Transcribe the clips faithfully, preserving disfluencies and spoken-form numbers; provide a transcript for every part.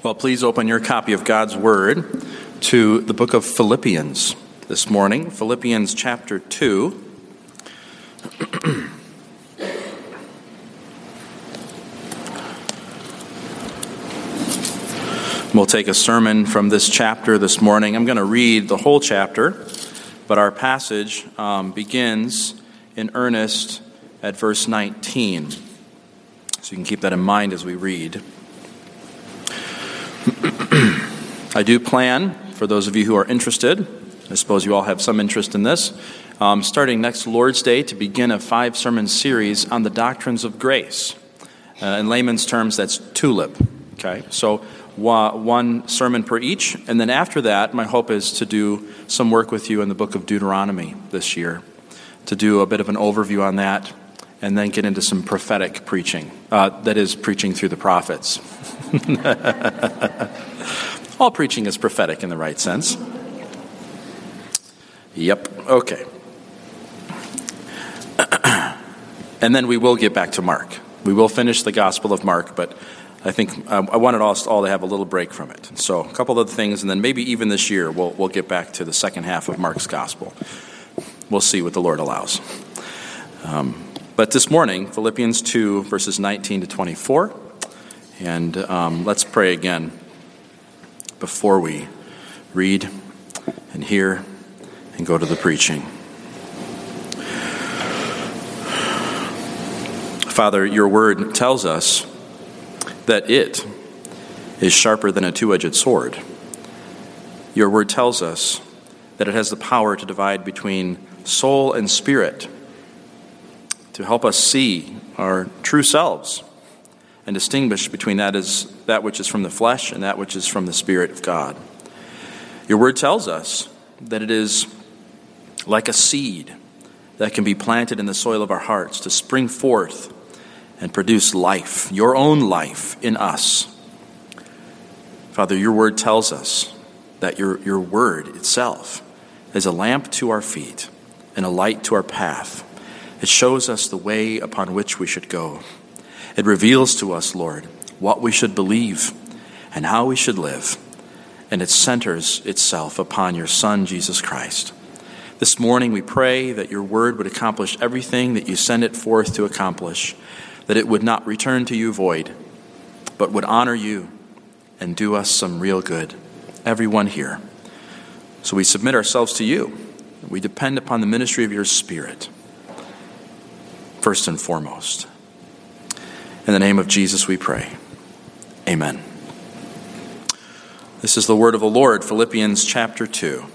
Well, please open your copy of God's Word to the book of Philippians this morning. Philippians chapter two. We'll take a sermon from this chapter this morning. I'm going to read the whole chapter, but our passage um, begins in earnest at verse nineteen. So you can keep that in mind as we read. I do plan, for those of you who are interested, I suppose you all have some interest in this, um, starting next Lord's Day to begin a five-sermon series on the doctrines of grace. Uh, in layman's terms, that's TULIP. Okay, so wa- one sermon per each, and then after that, my hope is to do some work with you in the book of Deuteronomy this year, to do a bit of an overview on that, and then get into some prophetic preaching. Uh, that is, preaching through the prophets. All preaching is prophetic in the right sense. Yep, okay. And then we will get back to Mark. We will finish the Gospel of Mark, but I think um, I wanted us all to have a little break from it. So a couple of other things, and then maybe even this year we'll we'll get back to the second half of Mark's Gospel. We'll see what the Lord allows. Um, but this morning, Philippians two, verses nineteen to twenty-four. And um, let's pray again before we read and hear and go to the preaching. Father, your word tells us that it is sharper than a two-edged sword. Your word tells us that it has the power to divide between soul and spirit, to help us see our true selves and distinguish between that is that which is from the flesh and that which is from the Spirit of God. Your word tells us that it is like a seed that can be planted in the soil of our hearts to spring forth and produce life, your own life in us. Father, your word tells us that your, your word itself is a lamp to our feet and a light to our path. It shows us the way upon which we should go. It reveals to us, Lord, what we should believe and how we should live. And it centers itself upon your Son, Jesus Christ. This morning we pray that your word would accomplish everything that you send it forth to accomplish, that it would not return to you void, but would honor you and do us some real good, everyone here. So we submit ourselves to you. We depend upon the ministry of your Spirit, first and foremost. In the name of Jesus we pray. Amen. This is the word of the Lord, Philippians chapter two.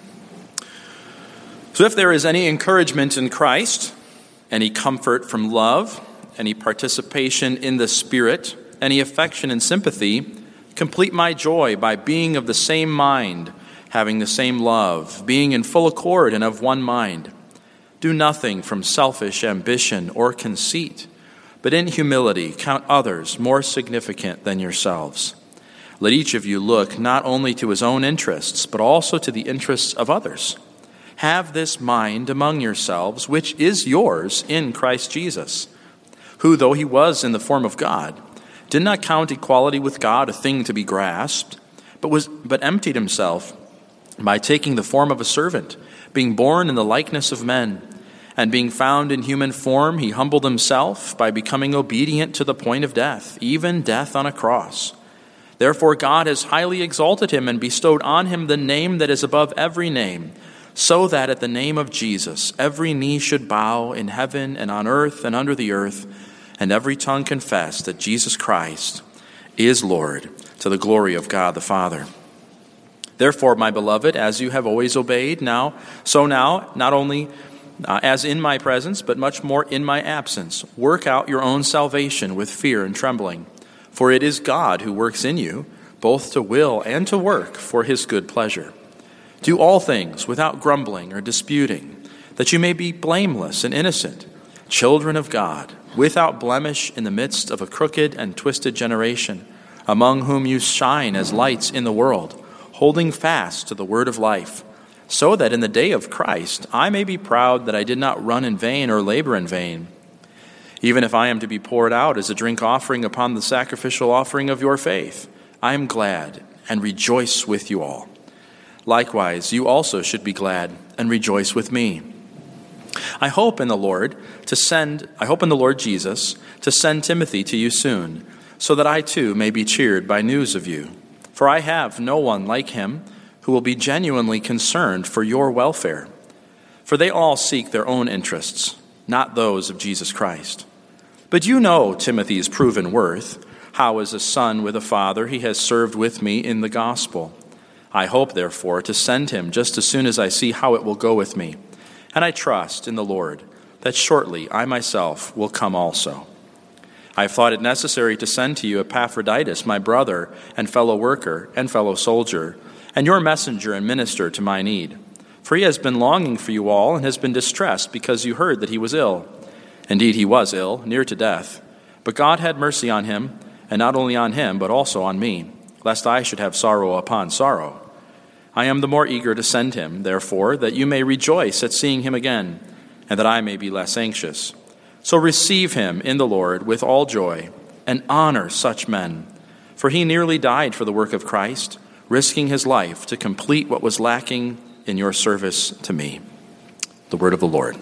So if there is any encouragement in Christ, any comfort from love, any participation in the Spirit, any affection and sympathy, complete my joy by being of the same mind, having the same love, being in full accord and of one mind. Do nothing from selfish ambition or conceit, but in humility count others more significant than yourselves. Let each of you look not only to his own interests, but also to the interests of others. Have this mind among yourselves, which is yours in Christ Jesus, who, though he was in the form of God, did not count equality with God a thing to be grasped, but was but emptied himself by taking the form of a servant, being born in the likeness of men. And being found in human form, he humbled himself by becoming obedient to the point of death, even death on a cross. Therefore God has highly exalted him and bestowed on him the name that is above every name, so that at the name of Jesus every knee should bow in heaven and on earth and under the earth, and every tongue confess that Jesus Christ is Lord, to the glory of God the Father. Therefore, my beloved, as you have always obeyed, now, so now, not only Uh, as in my presence, but much more in my absence, work out your own salvation with fear and trembling. For it is God who works in you, both to will and to work for his good pleasure. Do all things without grumbling or disputing, that you may be blameless and innocent, children of God, without blemish in the midst of a crooked and twisted generation, among whom you shine as lights in the world, holding fast to the word of life, so that in the day of Christ I may be proud that I did not run in vain or labor in vain. Even if I am to be poured out as a drink offering upon the sacrificial offering of your faith, I am glad and rejoice with you all. Likewise, you also should be glad and rejoice with me. I hope in the Lord to send, I hope in the Lord Jesus to send Timothy to you soon, so that I too may be cheered by news of you. For I have no one like him who will be genuinely concerned for your welfare. For they all seek their own interests, not those of Jesus Christ. But you know Timothy's proven worth, how as a son with a father he has served with me in the gospel. I hope, therefore, to send him just as soon as I see how it will go with me. And I trust in the Lord that shortly I myself will come also. I have thought it necessary to send to you Epaphroditus, my brother and fellow worker and fellow soldier, and your messenger and minister to my need. For he has been longing for you all and has been distressed because you heard that he was ill. Indeed, he was ill, near to death. But God had mercy on him, and not only on him, but also on me, lest I should have sorrow upon sorrow. I am the more eager to send him, therefore, that you may rejoice at seeing him again, and that I may be less anxious. So receive him in the Lord with all joy, and honor such men. For he nearly died for the work of Christ, risking his life to complete what was lacking in your service to me. The word of the Lord.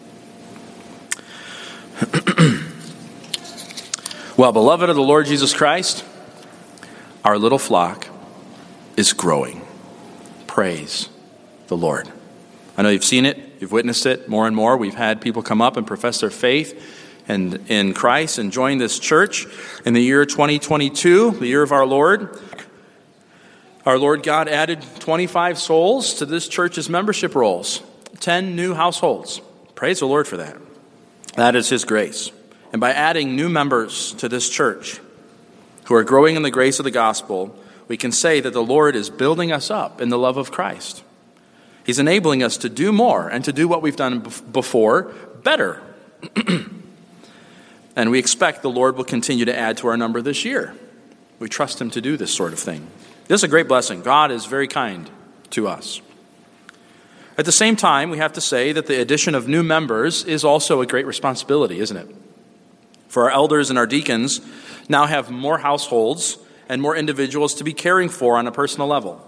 Well, beloved of the Lord Jesus Christ, our little flock is growing. Praise the Lord. I know you've seen it, you've witnessed it more and more. We've had people come up and profess their faith and in Christ and join this church in the year twenty twenty-two, the year of our Lord. Our Lord God added twenty-five souls to this church's membership rolls, ten new households. Praise the Lord for that. That is his grace. And by adding new members to this church who are growing in the grace of the gospel, we can say that the Lord is building us up in the love of Christ. He's enabling us to do more and to do what we've done before better. And we expect the Lord will continue to add to our number this year. We trust him to do this sort of thing. This is a great blessing. God is very kind to us. At the same time, we have to say that the addition of new members is also a great responsibility, isn't it? For our elders and our deacons now have more households and more individuals to be caring for on a personal level.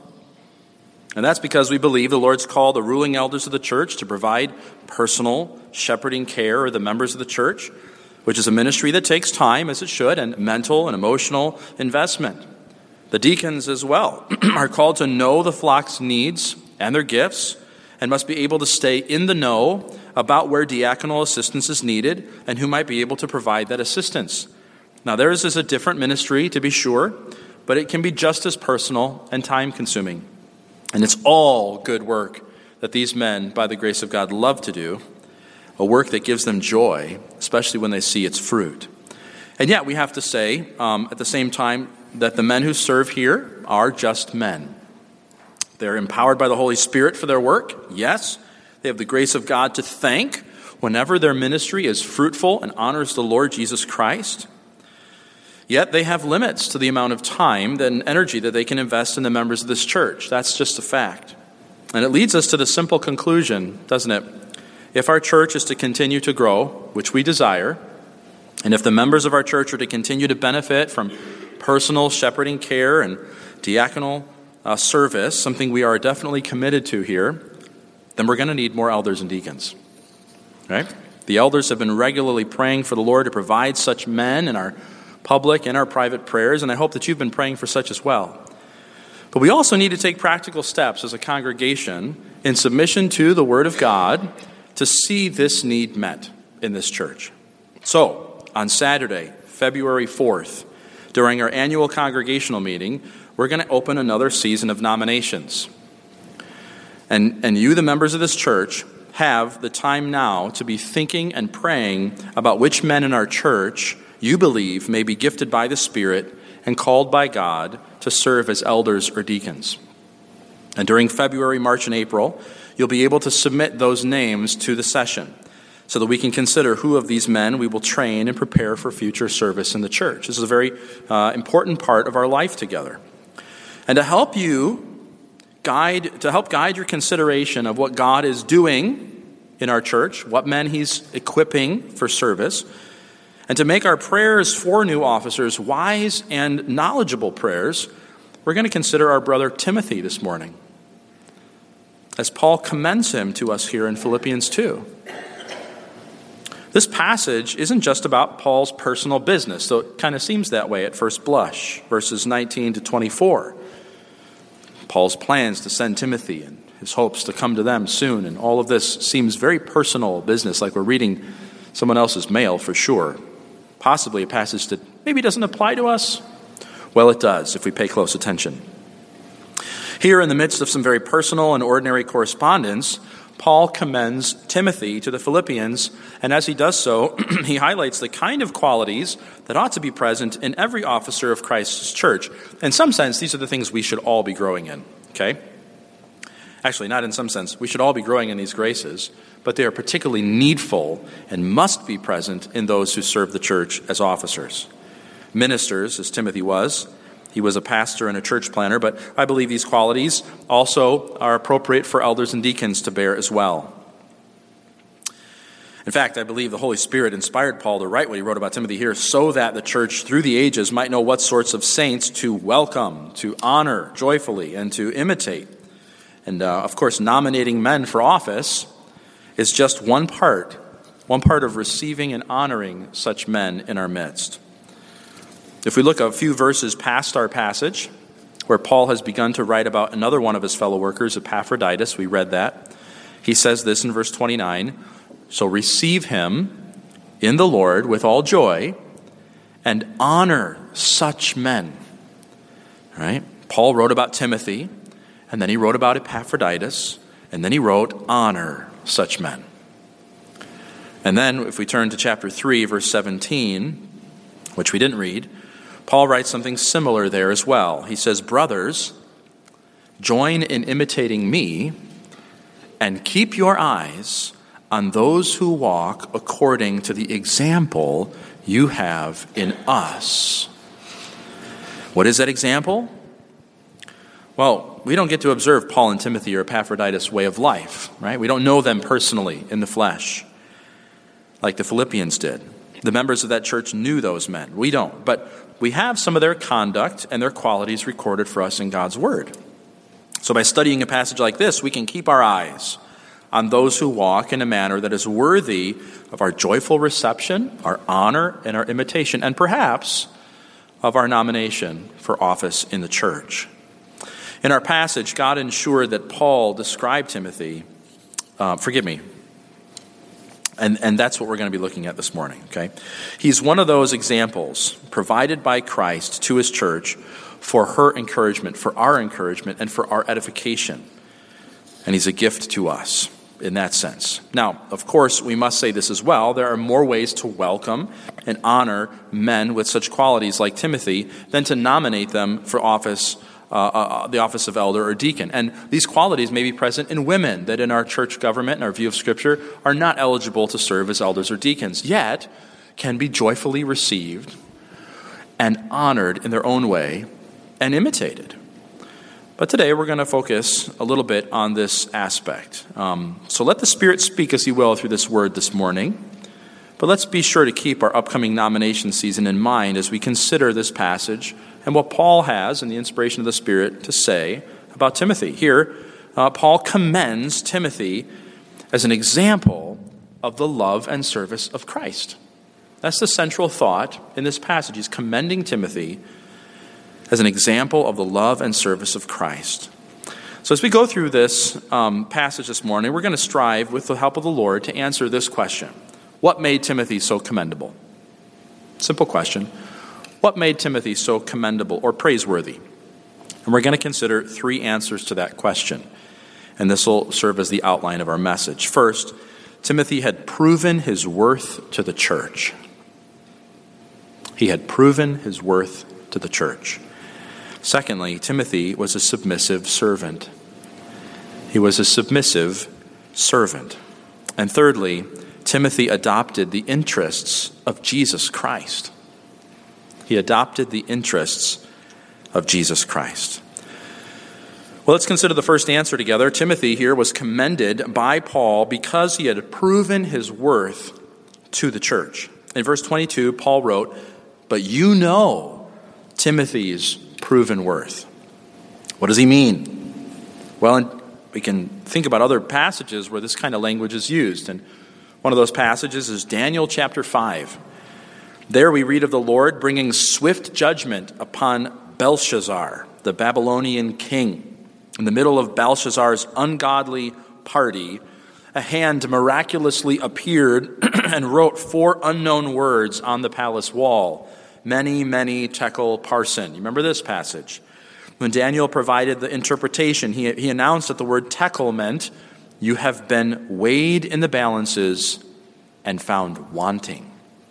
And that's because we believe the Lord's called the ruling elders of the church to provide personal shepherding care of the members of the church, which is a ministry that takes time, as it should, and mental and emotional investment. The deacons as well are called to know the flock's needs and their gifts, and must be able to stay in the know about where diaconal assistance is needed and who might be able to provide that assistance. Now, theirs is a different ministry, to be sure, but it can be just as personal and time-consuming. And it's all good work that these men, by the grace of God, love to do, a work that gives them joy, especially when they see its fruit. And yet, we have to say, um, at the same time, that the men who serve here are just men. They're empowered by the Holy Spirit for their work, yes. They have the grace of God to thank whenever their ministry is fruitful and honors the Lord Jesus Christ. Yet they have limits to the amount of time and energy that they can invest in the members of this church. That's just a fact. And it leads us to the simple conclusion, doesn't it? If our church is to continue to grow, which we desire, and if the members of our church are to continue to benefit from personal shepherding care and diaconal uh, service, something we are definitely committed to here, then we're going to need more elders and deacons. Right? The elders have been regularly praying for the Lord to provide such men in our public and our private prayers, and I hope that you've been praying for such as well. But we also need to take practical steps as a congregation in submission to the Word of God to see this need met in this church. So, on Saturday, February fourth, during our annual congregational meeting, we're going to open another season of nominations. And, and you, the members of this church, have the time now to be thinking and praying about which men in our church you believe may be gifted by the Spirit and called by God to serve as elders or deacons. And during February, March, and April, you'll be able to submit those names to the session so that we can consider who of these men we will train and prepare for future service in the church. This is a very uh, important part of our life together. And to help you guide, to help guide your consideration of what God is doing in our church, what men he's equipping for service, And to make our prayers for new officers wise and knowledgeable prayers, we're going to consider our brother Timothy this morning, as Paul commends him to us here in Philippians two. This passage isn't just about Paul's personal business, though it kind of seems that way at first blush. Verses nineteen to twenty-four. Paul's plans to send Timothy and his hopes to come to them soon, and all of this seems very personal business, like we're reading someone else's mail for sure. Possibly a passage that maybe doesn't apply to us. Well, it does if we pay close attention. Here, in the midst of some very personal and ordinary correspondence, Paul commends Timothy to the Philippians, and as he does so, he highlights the kind of qualities that ought to be present in every officer of Christ's church. In some sense, these are the things we should all be growing in, okay? Actually, not in some sense. We should all be growing in these graces, but they are particularly needful and must be present in those who serve the church as officers. Ministers, as Timothy was. He was a pastor and a church planner, but I believe these qualities also are appropriate for elders and deacons to bear as well. In fact, I believe the Holy Spirit inspired Paul to write what he wrote about Timothy here so that the church through the ages might know what sorts of saints to welcome, to honor joyfully, and to imitate. And uh, of course, nominating men for office is just one part, one part of receiving and honoring such men in our midst. If we look a few verses past our passage, where Paul has begun to write about another one of his fellow workers, Epaphroditus, we read that. He says this in verse twenty-nine, "So receive him in the Lord with all joy and honor such men." All right? Paul wrote about Timothy, and then he wrote about Epaphroditus, and then he wrote, "Honor such men." And then if we turn to chapter three, verse seventeen, which we didn't read, Paul writes something similar there as well. He says, "Brothers, join in imitating me and keep your eyes on those who walk according to the example you have in us." What is that example? Well, we don't get to observe Paul and Timothy or Epaphroditus' way of life, right? We don't know them personally in the flesh like the Philippians did. The members of that church knew those men. We don't. But we have some of their conduct and their qualities recorded for us in God's Word. So by studying a passage like this, we can keep our eyes on those who walk in a manner that is worthy of our joyful reception, our honor, and our imitation, and perhaps of our nomination for office in the church. In our passage, God ensured that Paul described Timothy, uh, forgive me, And, and that's what we're going to be looking at this morning, okay? He's one of those examples provided by Christ to his church for her encouragement, for our encouragement, and for our edification. And he's a gift to us in that sense. Now, of course, we must say this as well. There are more ways to welcome and honor men with such qualities like Timothy than to nominate them for office Uh, uh, the office of elder or deacon. And these qualities may be present in women that in our church government and our view of Scripture are not eligible to serve as elders or deacons, yet can be joyfully received and honored in their own way and imitated. But today we're going to focus a little bit on this aspect. Um, so let the Spirit speak as he will through this word this morning. But let's be sure to keep our upcoming nomination season in mind as we consider this passage and what Paul has in the inspiration of the Spirit to say about Timothy. Here, uh, Paul commends Timothy as an example of the love and service of Christ. That's the central thought in this passage. He's commending Timothy as an example of the love and service of Christ. So as we go through this um, passage this morning, we're going to strive with the help of the Lord to answer this question. What made Timothy so commendable? Simple question. What made Timothy so commendable or praiseworthy? And we're going to consider three answers to that question. And this will serve as the outline of our message. First, Timothy had proven his worth to the church. He had proven his worth to the church. Secondly, Timothy was a submissive servant. He was a submissive servant. And thirdly, Timothy adopted the interests of Jesus Christ. He adopted the interests of Jesus Christ. Well, let's consider the first answer together. Timothy here was commended by Paul because he had proven his worth to the church. In verse twenty-two, Paul wrote, "But you know Timothy's proven worth." What does he mean? Well, we can think about other passages where this kind of language is used. And one of those passages is Daniel chapter five. There we read of the Lord bringing swift judgment upon Belshazzar, the Babylonian king. In the middle of Belshazzar's ungodly party, a hand miraculously appeared and wrote four unknown words on the palace wall. Many, many tekel parsin. You remember this passage? When Daniel provided the interpretation, he, he announced that the word tekel meant, "You have been weighed in the balances and found wanting,"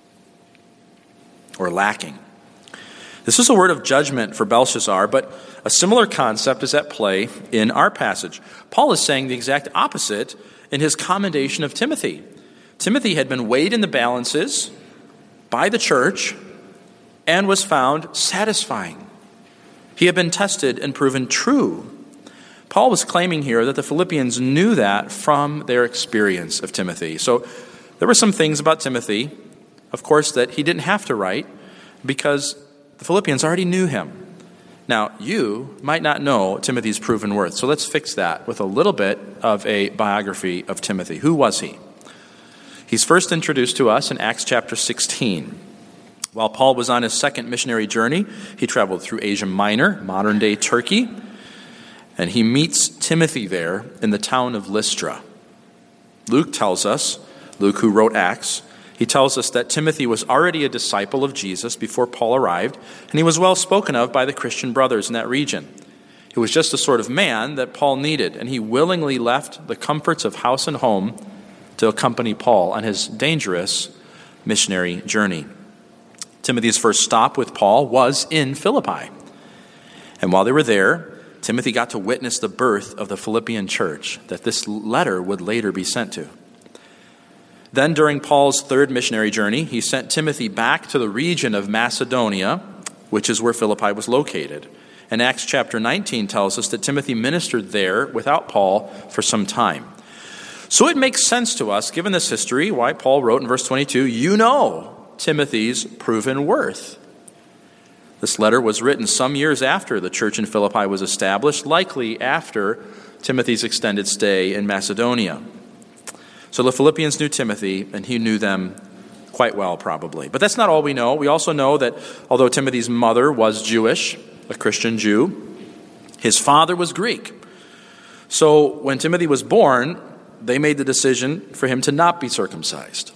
or lacking. This is a word of judgment for Belshazzar, but a similar concept is at play in our passage. Paul is saying the exact opposite in his commendation of Timothy. Timothy had been weighed in the balances by the church and was found satisfying. He had been tested and proven true. Paul was claiming here that the Philippians knew that from their experience of Timothy. So there were some things about Timothy, of course, that he didn't have to write because the Philippians already knew him. Now, you might not know Timothy's proven worth, so let's fix that with a little bit of a biography of Timothy. Who was he? He's first introduced to us in Acts chapter sixteen. While Paul was on his second missionary journey, he traveled through Asia Minor, modern-day Turkey, and he meets Timothy there in the town of Lystra. Luke tells us, Luke who wrote Acts, he tells us that Timothy was already a disciple of Jesus before Paul arrived, and he was well spoken of by the Christian brothers in that region. He was just the sort of man that Paul needed, and he willingly left the comforts of house and home to accompany Paul on his dangerous missionary journey. Timothy's first stop with Paul was in Philippi. And while they were there, Timothy got to witness the birth of the Philippian church that this letter would later be sent to. Then during Paul's third missionary journey, he sent Timothy back to the region of Macedonia, which is where Philippi was located. And Acts chapter nineteen tells us that Timothy ministered there without Paul for some time. So it makes sense to us, given this history, why Paul wrote in verse twenty-two, "You know Timothy's proven worth." This letter was written some years after the church in Philippi was established, likely after Timothy's extended stay in Macedonia. So the Philippians knew Timothy, and he knew them quite well, probably. But that's not all we know. We also know that although Timothy's mother was Jewish, a Christian Jew, his father was Greek. So when Timothy was born, they made the decision for him to not be circumcised.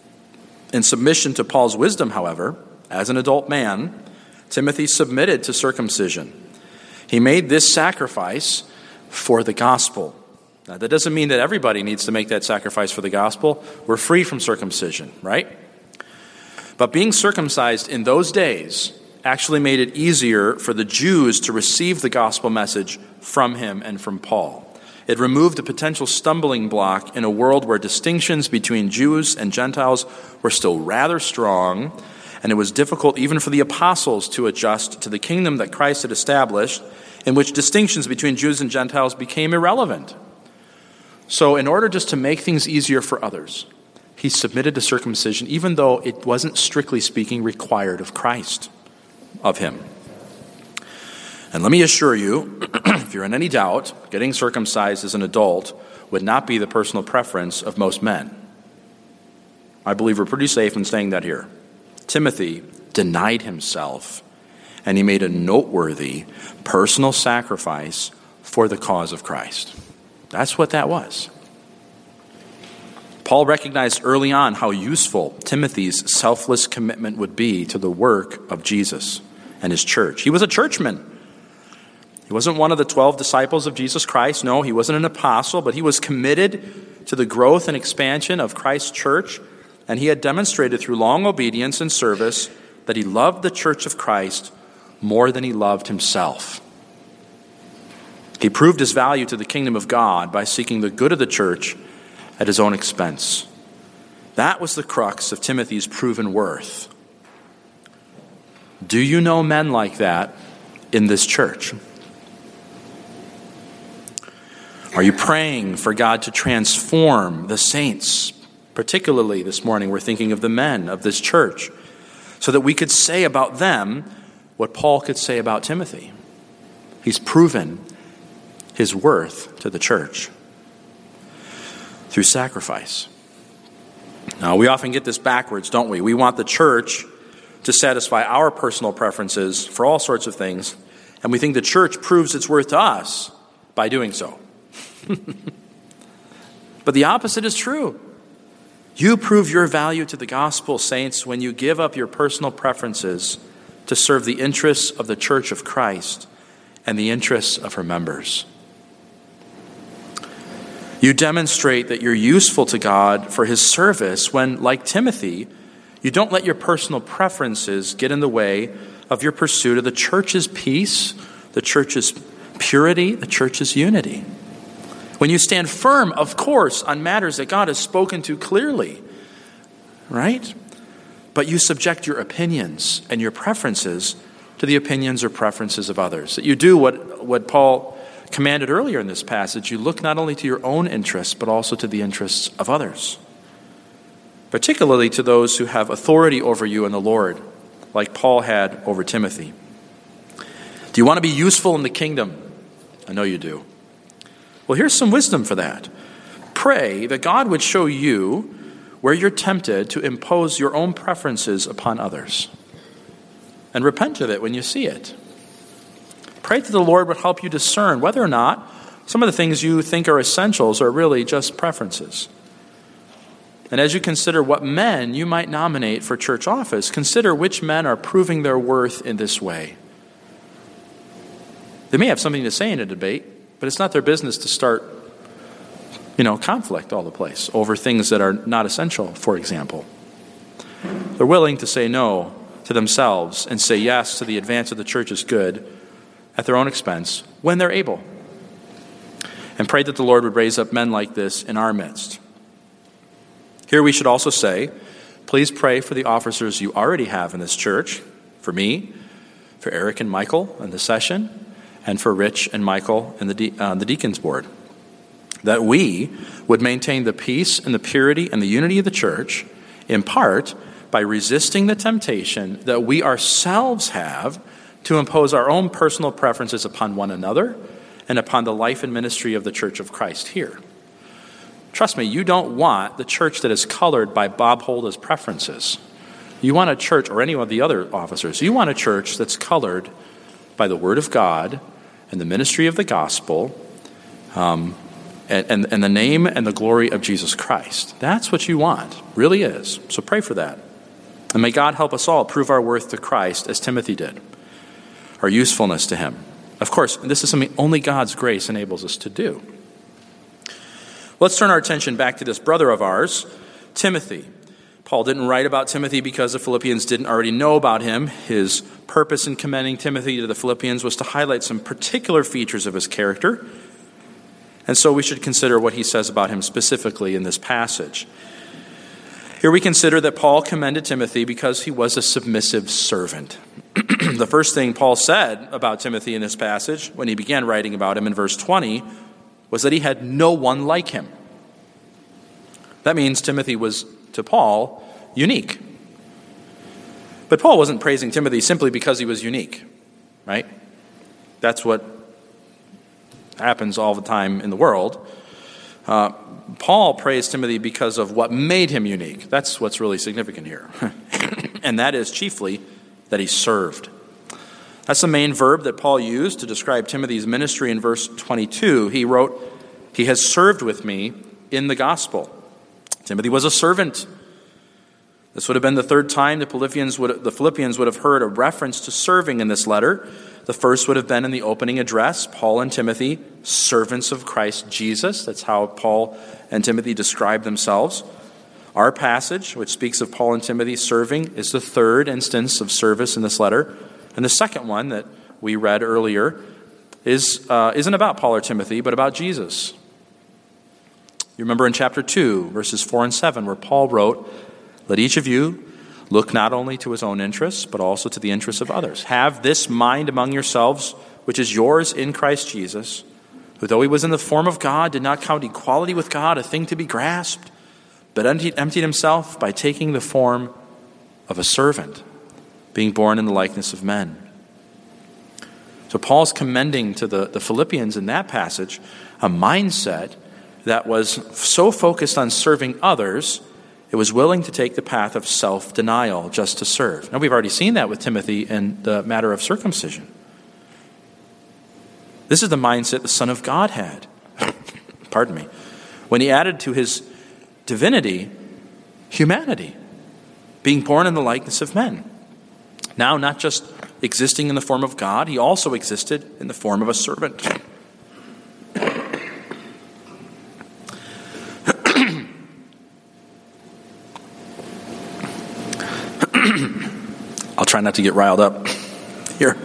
In submission to Paul's wisdom, however, as an adult man, Timothy submitted to circumcision. He made this sacrifice for the gospel. Now, that doesn't mean that everybody needs to make that sacrifice for the gospel. We're free from circumcision, right? But being circumcised in those days actually made it easier for the Jews to receive the gospel message from him and from Paul. It removed a potential stumbling block in a world where distinctions between Jews and Gentiles were still rather strong, and it was difficult even for the apostles to adjust to the kingdom that Christ had established, in which distinctions between Jews and Gentiles became irrelevant. So in order just to make things easier for others, he submitted to circumcision, even though it wasn't strictly speaking required of Christ, of him. And let me assure you, if you're in any doubt, getting circumcised as an adult would not be the personal preference of most men. I believe we're pretty safe in saying that here. Timothy denied himself, and he made a noteworthy personal sacrifice for the cause of Christ. That's what that was. Paul recognized early on how useful Timothy's selfless commitment would be to the work of Jesus and his church. He was a churchman. He wasn't one of the twelve disciples of Jesus Christ. No, he wasn't an apostle, but he was committed to the growth and expansion of Christ's church, and he had demonstrated through long obedience and service that he loved the church of Christ more than he loved himself. He proved his value to the kingdom of God by seeking the good of the church at his own expense. That was the crux of Timothy's proven worth. Do you know men like that in this church? Are you praying for God to transform the saints Particularly this morning, we're thinking of the men of this church, so that we could say about them what Paul could say about Timothy. He's proven his worth to the church through sacrifice. Now, we often get this backwards, don't we? We want the church to satisfy our personal preferences for all sorts of things, and we think the church proves its worth to us by doing so. But the opposite is true. You prove your value to the gospel, saints, when you give up your personal preferences to serve the interests of the church of Christ and the interests of her members. You demonstrate that you're useful to God for his service when, like Timothy, you don't let your personal preferences get in the way of your pursuit of the church's peace, the church's purity, the church's unity. When you stand firm, of course, on matters that God has spoken to clearly, right? But you subject your opinions and your preferences to the opinions or preferences of others. That you do what, what Paul commanded earlier in this passage. You look not only to your own interests, but also to the interests of others. Particularly to those who have authority over you in the Lord, like Paul had over Timothy. Do you want to be useful in the kingdom? I know you do. Well, here's some wisdom for that. Pray that God would show you where you're tempted to impose your own preferences upon others. And repent of it when you see it. Pray that the Lord would help you discern whether or not some of the things you think are essentials are really just preferences. And as you consider what men you might nominate for church office, consider which men are proving their worth in this way. They may have something to say in a debate, but it's not their business to start, you know, conflict all the place over things that are not essential, for example. They're willing to say no to themselves and say yes to the advance of the church's good at their own expense when they're able. And pray that the Lord would raise up men like this in our midst. Here we should also say, please pray for the officers you already have in this church, for me, for Eric and Michael in the session, and for Rich and Michael and the, de- uh, the deacons board, that we would maintain the peace and the purity and the unity of the church, in part by resisting the temptation that we ourselves have to impose our own personal preferences upon one another and upon the life and ministry of the Church of Christ here. Trust me, you don't want the church that is colored by Bob Holda's preferences. You want a church, or any of the other officers, you want a church that's colored by the Word of God and the ministry of the gospel, um, and, and, and the name and the glory of Jesus Christ. That's what you want, really is. So pray for that. And may God help us all prove our worth to Christ as Timothy did, our usefulness to him. Of course, this is something only God's grace enables us to do. Let's turn our attention back to this brother of ours, Timothy. Paul didn't write about Timothy because the Philippians didn't already know about him. His purpose in commending Timothy to the Philippians was to highlight some particular features of his character. And so we should consider what he says about him specifically in this passage. Here we consider that Paul commended Timothy because he was a submissive servant. The first thing Paul said about Timothy in this passage, when he began writing about him in verse twenty, was that he had no one like him. That means Timothy was, to Paul, unique. But Paul wasn't praising Timothy simply because he was unique, right? That's what happens all the time in the world. Uh, Paul praised Timothy because of what made him unique. That's what's really significant here. And that is chiefly that he served. That's the main verb that Paul used to describe Timothy's ministry in verse twenty-two. He wrote, "He has served with me in the gospel." Timothy was a servant. This would have been the third time the Philippians would, the Philippians would have heard a reference to serving in this letter. The first would have been in the opening address, Paul and Timothy, servants of Christ Jesus. That's how Paul and Timothy describe themselves. Our passage, which speaks of Paul and Timothy serving, is the third instance of service in this letter. And the second one that we read earlier is, uh, isn't about Paul or Timothy, but about Jesus. You remember in chapter two, verses four and seven, where Paul wrote, "Let each of you look not only to his own interests, but also to the interests of others. Have this mind among yourselves, which is yours in Christ Jesus, who though he was in the form of God, did not count equality with God a thing to be grasped, but emptied, emptied himself by taking the form of a servant, being born in the likeness of men. So Paul's commending to the, the Philippians in that passage a mindset that was so focused on serving others, it was willing to take the path of self-denial just to serve. Now, we've already seen that with Timothy in the matter of circumcision. This is the mindset the Son of God had. Pardon me. When he added to his divinity, humanity, being born in the likeness of men. Now, not just existing in the form of God, he also existed in the form of a servant. I'll try not to get riled up here.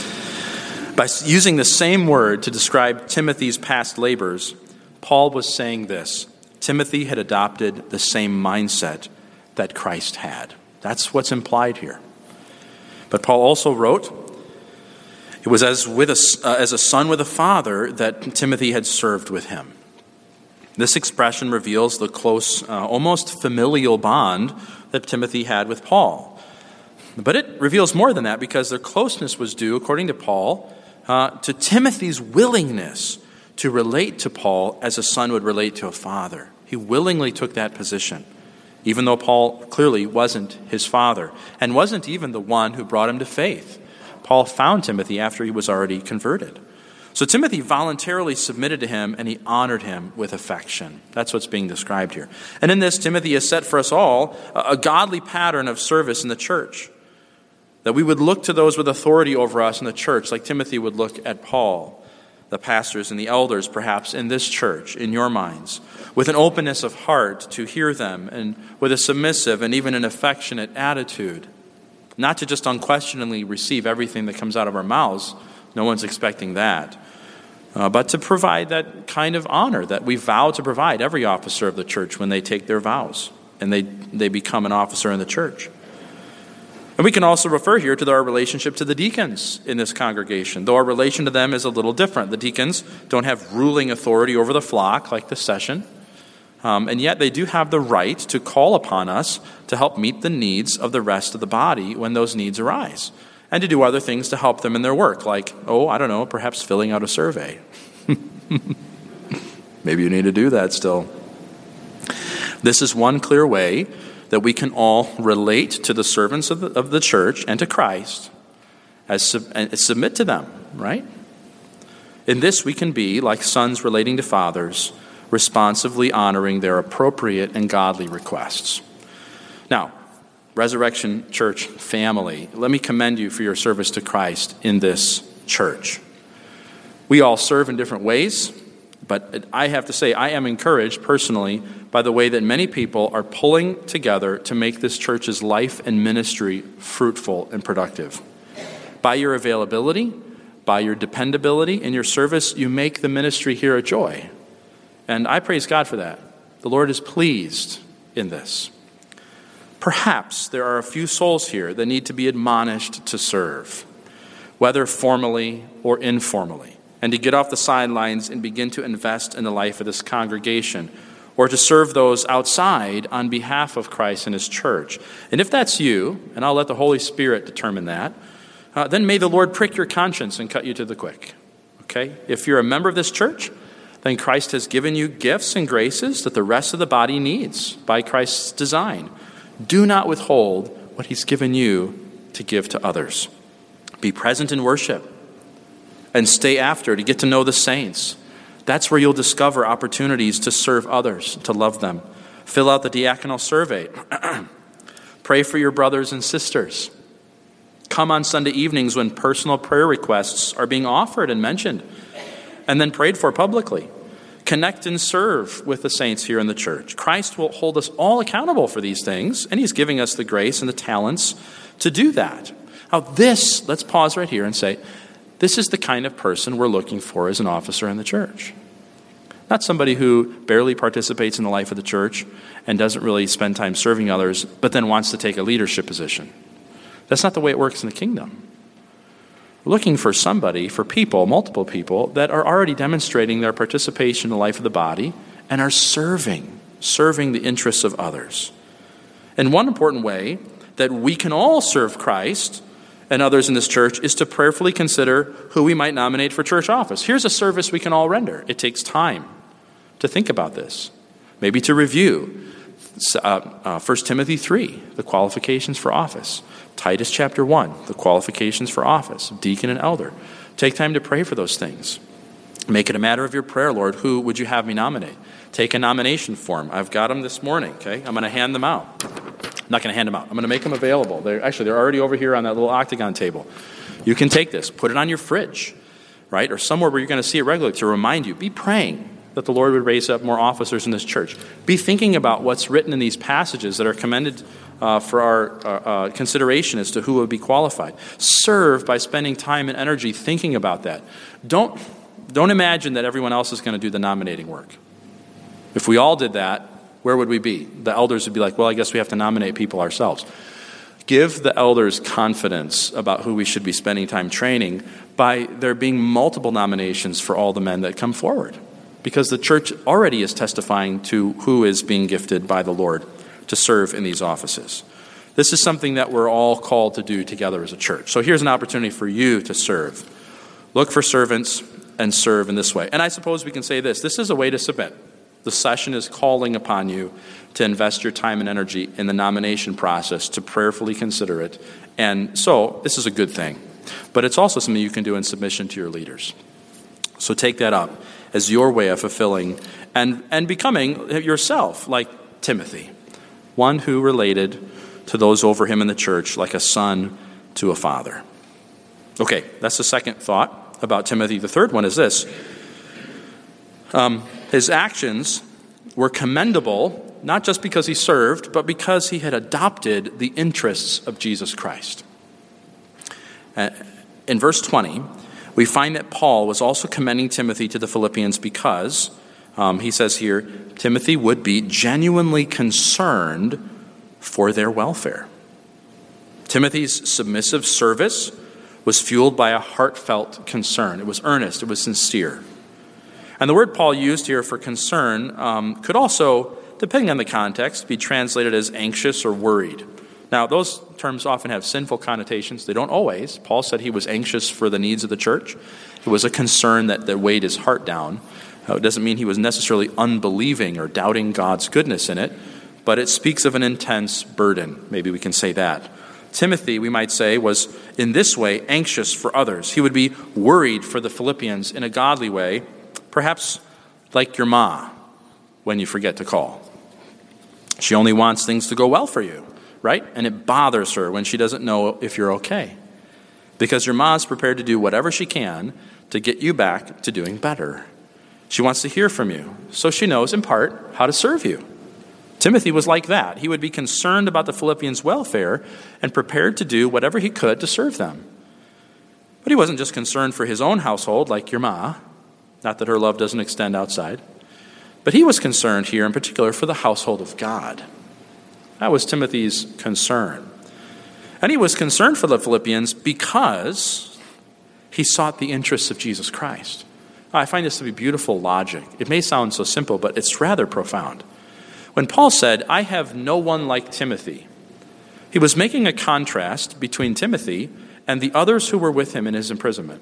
By using the same word to describe Timothy's past labors, Paul was saying this: Timothy had adopted the same mindset that Christ had. That's what's implied here. But Paul also wrote, it was as with a, uh, as a son with a father that Timothy had served with him. This expression reveals the close, uh, almost familial bond that Timothy had with Paul. But it reveals more than that, because their closeness was due, according to Paul, uh, to Timothy's willingness to relate to Paul as a son would relate to a father. He willingly took that position, even though Paul clearly wasn't his father and wasn't even the one who brought him to faith. Paul found Timothy after he was already converted. So Timothy voluntarily submitted to him, and he honored him with affection. That's what's being described here. And in this, Timothy has set for us all a godly pattern of service in the church, that we would look to those with authority over us in the church, like Timothy would look at Paul, the pastors and the elders perhaps in this church, in your minds, with an openness of heart to hear them, and with a submissive and even an affectionate attitude. Not to just unquestioningly receive everything that comes out of our mouths. No one's expecting that. Uh, but to provide that kind of honor that we vow to provide every officer of the church when they take their vows and they, they become an officer in the church. And we can also refer here to our relationship to the deacons in this congregation, though our relation to them is a little different. The deacons don't have ruling authority over the flock like the session, um, and yet they do have the right to call upon us to help meet the needs of the rest of the body when those needs arise, and to do other things to help them in their work, like, oh, I don't know, perhaps filling out a survey. Maybe you need to do that still. This is one clear way that we can all relate to the servants of the, of the church and to Christ as sub, and submit to them, right? In this, we can be, like sons relating to fathers, responsively honoring their appropriate and godly requests. Now, Resurrection Church family, let me commend you for your service to Christ in this church. We all serve in different ways, but I have to say I am encouraged personally by the way that many people are pulling together to make this church's life and ministry fruitful and productive. By your availability, by your dependability in your service, you make the ministry here a joy. And I praise God for that. The Lord is pleased in this. Perhaps there are a few souls here that need to be admonished to serve, whether formally or informally, and to get off the sidelines and begin to invest in the life of this congregation, or to serve those outside on behalf of Christ and his church. And if that's you, and I'll let the Holy Spirit determine that, uh, then may the Lord prick your conscience and cut you to the quick. Okay? If you're a member of this church, then Christ has given you gifts and graces that the rest of the body needs by Christ's design. Do not withhold what he's given you to give to others. Be present in worship and stay after to get to know the saints. That's where you'll discover opportunities to serve others, to love them. Fill out the diaconal survey. Pray for your brothers and sisters. Come on Sunday evenings when personal prayer requests are being offered and mentioned, and then prayed for publicly. Connect and serve with the saints here in the church. Christ will hold us all accountable for these things, and he's giving us the grace and the talents to do that. Now this, let's pause right here and say, this is the kind of person we're looking for as an officer in the church. Not somebody who barely participates in the life of the church and doesn't really spend time serving others, but then wants to take a leadership position. That's not the way it works in the kingdom. We're looking for somebody, for people, multiple people, that are already demonstrating their participation in the life of the body and are serving, serving the interests of others. And one important way that we can all serve Christ and others in this church is to prayerfully consider who we might nominate for church office. Here's a service we can all render. It takes time to think about this, maybe to review uh, uh, First Timothy three, the qualifications for office, Titus chapter one, the qualifications for office, deacon and elder. Take time to pray for those things. Make it a matter of your prayer, Lord. Who would you have me nominate? Take a nomination form. I've got them this morning, okay? I'm going to hand them out. I'm not going to hand them out. I'm going to make them available. They're, actually, they're already over here on that little octagon table. You can take this, put it on your fridge, right? Or somewhere where you're going to see it regularly to remind you. Be praying that the Lord would raise up more officers in this church. Be thinking about what's written in these passages that are commended uh, for our uh, uh, consideration as to who would be qualified. Serve by spending time and energy thinking about that. Don't, don't imagine that everyone else is going to do the nominating work. If we all did that, where would we be? The elders would be like, well, I guess we have to nominate people ourselves. Give the elders confidence about who we should be spending time training by there being multiple nominations for all the men that come forward. Because the church already is testifying to who is being gifted by the Lord to serve in these offices. This is something that we're all called to do together as a church. So here's an opportunity for you to serve. Look for servants and serve in this way. And I suppose we can say this. This is a way to submit. The session is calling upon you to invest your time and energy in the nomination process, to prayerfully consider it. And so this is a good thing. But it's also something you can do in submission to your leaders. So take that up as your way of fulfilling and, and becoming yourself like Timothy, one who related to those over him in the church like a son to a father. Okay, that's the second thought about Timothy. The third one is this. Um, his actions were commendable, not just because he served, but because he had adopted the interests of Jesus Christ. Uh, in verse twenty, we find that Paul was also commending Timothy to the Philippians because, um, he says here, Timothy would be genuinely concerned for their welfare. Timothy's submissive service was fueled by a heartfelt concern. It was earnest. It was sincere. And the word Paul used here for concern um, could also, depending on the context, be translated as anxious or worried. Now, those terms often have sinful connotations. They don't always. Paul said he was anxious for the needs of the church. It was a concern that, that weighed his heart down. Uh, it doesn't mean he was necessarily unbelieving or doubting God's goodness in it, but it speaks of an intense burden. Maybe we can say that. Timothy, we might say, was in this way anxious for others. He would be worried for the Philippians in a godly way, perhaps like your ma when you forget to call. She only wants things to go well for you, right? And it bothers her when she doesn't know if you're okay. Because your ma's prepared to do whatever she can to get you back to doing better. She wants to hear from you, so she knows, in part, how to serve you. Timothy was like that. He would be concerned about the Philippians' welfare and prepared to do whatever he could to serve them. But he wasn't just concerned for his own household, like your ma. Not that her love doesn't extend outside. But he was concerned here in particular for the household of God. That was Timothy's concern. And he was concerned for the Philippians because he sought the interests of Jesus Christ. I find this to be beautiful logic. It may sound so simple, but it's rather profound. When Paul said, I have no one like Timothy, he was making a contrast between Timothy and the others who were with him in his imprisonment.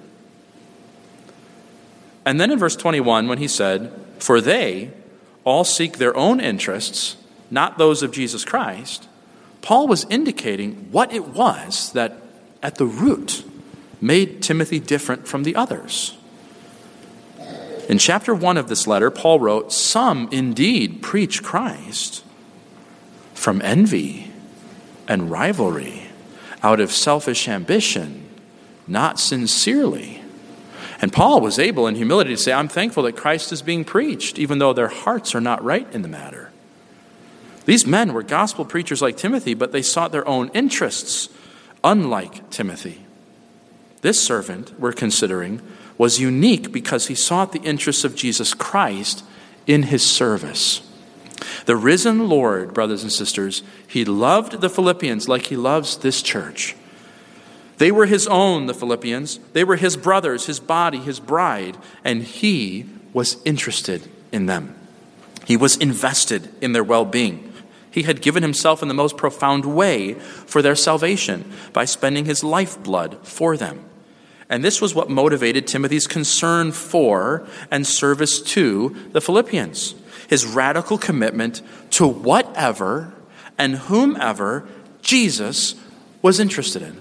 And then in verse twenty-one, when he said, for they all seek their own interests, not those of Jesus Christ, Paul was indicating what it was that at the root made Timothy different from the others. In chapter one of this letter, Paul wrote, some indeed preach Christ from envy and rivalry, out of selfish ambition, not sincerely. And Paul was able in humility to say, I'm thankful that Christ is being preached, even though their hearts are not right in the matter. These men were gospel preachers like Timothy, but they sought their own interests, unlike Timothy. This servant we're considering was unique because he sought the interests of Jesus Christ in his service. The risen Lord, brothers and sisters, he loved the Philippians like he loves this church. They were his own, the Philippians. They were his brothers, his body, his bride, and he was interested in them. He was invested in their well-being. He had given himself in the most profound way for their salvation by spending his lifeblood for them. And this was what motivated Timothy's concern for and service to the Philippians. His radical commitment to whatever and whomever Jesus was interested in.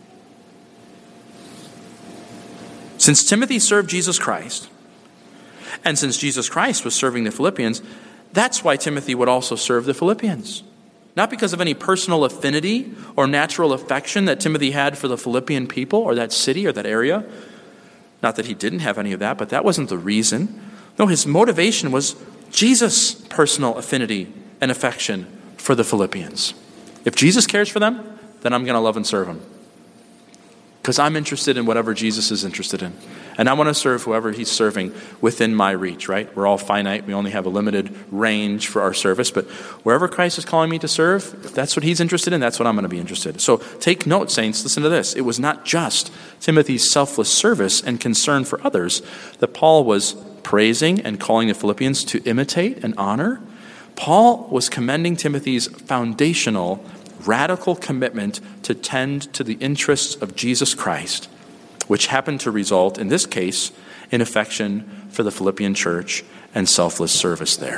Since Timothy served Jesus Christ, and since Jesus Christ was serving the Philippians, that's why Timothy would also serve the Philippians. Not because of any personal affinity or natural affection that Timothy had for the Philippian people or that city or that area. Not that he didn't have any of that, but that wasn't the reason. No, his motivation was Jesus' personal affinity and affection for the Philippians. If Jesus cares for them, then I'm going to love and serve him. Because I'm interested in whatever Jesus is interested in. And I want to serve whoever he's serving within my reach, right? We're all finite. We only have a limited range for our service. But wherever Christ is calling me to serve, if that's what he's interested in, that's what I'm going to be interested in. So take note, saints. Listen to this. It was not just Timothy's selfless service and concern for others that Paul was praising and calling the Philippians to imitate and honor. Paul was commending Timothy's foundational radical commitment to tend to the interests of Jesus Christ, which happened to result, in this case, in affection for the Philippian church and selfless service there.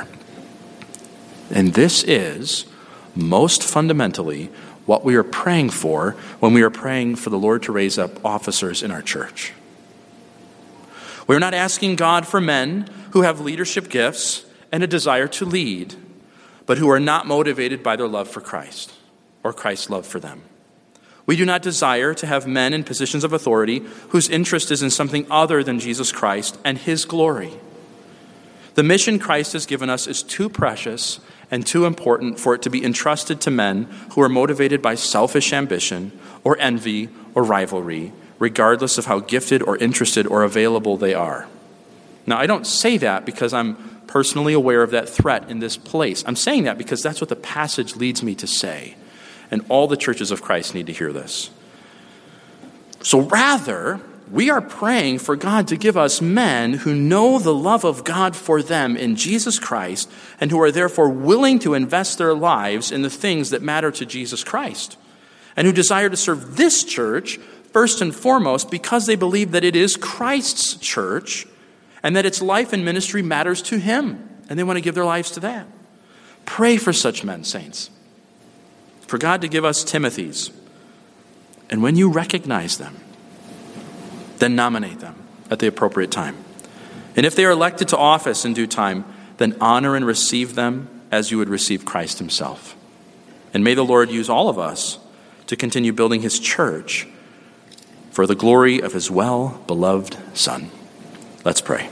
And this is, most fundamentally, what we are praying for when we are praying for the Lord to raise up officers in our church. We're not asking God for men who have leadership gifts and a desire to lead, but who are not motivated by their love for Christ or Christ's love for them. We do not desire to have men in positions of authority whose interest is in something other than Jesus Christ and his glory. The mission Christ has given us is too precious and too important for it to be entrusted to men who are motivated by selfish ambition or envy or rivalry, regardless of how gifted or interested or available they are. Now, I don't say that because I'm personally aware of that threat in this place. I'm saying that because that's what the passage leads me to say. And all the churches of Christ need to hear this. So rather, we are praying for God to give us men who know the love of God for them in Jesus Christ and who are therefore willing to invest their lives in the things that matter to Jesus Christ, and who desire to serve this church first and foremost because they believe that it is Christ's church and that its life and ministry matters to him, and they want to give their lives to that. Pray for such men, saints. For God to give us Timothys. And when you recognize them, then nominate them at the appropriate time. And if they are elected to office in due time, then honor and receive them as you would receive Christ himself. And may the Lord use all of us to continue building his church for the glory of his well-beloved Son. Let's pray.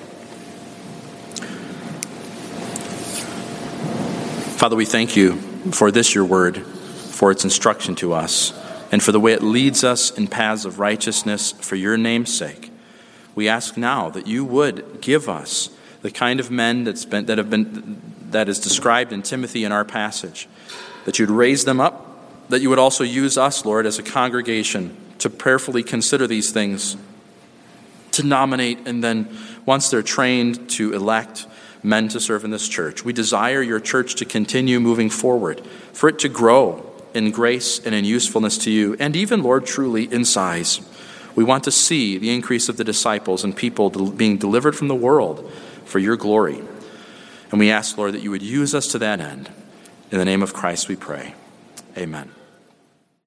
Father, we thank you for this, your word, for its instruction to us, and for the way it leads us in paths of righteousness for your name's sake. We ask now that you would give us the kind of men that's been, that have been that is described in Timothy in our passage, that you'd raise them up, that you would also use us, Lord, as a congregation to prayerfully consider these things, to nominate, and then once they're trained, to elect men to serve in this church. We desire your church to continue moving forward, for it to grow in grace and in usefulness to you, and even, Lord, truly in size. We want to see the increase of the disciples and people being delivered from the world for your glory. And we ask, Lord, that you would use us to that end. In the name of Christ we pray. Amen.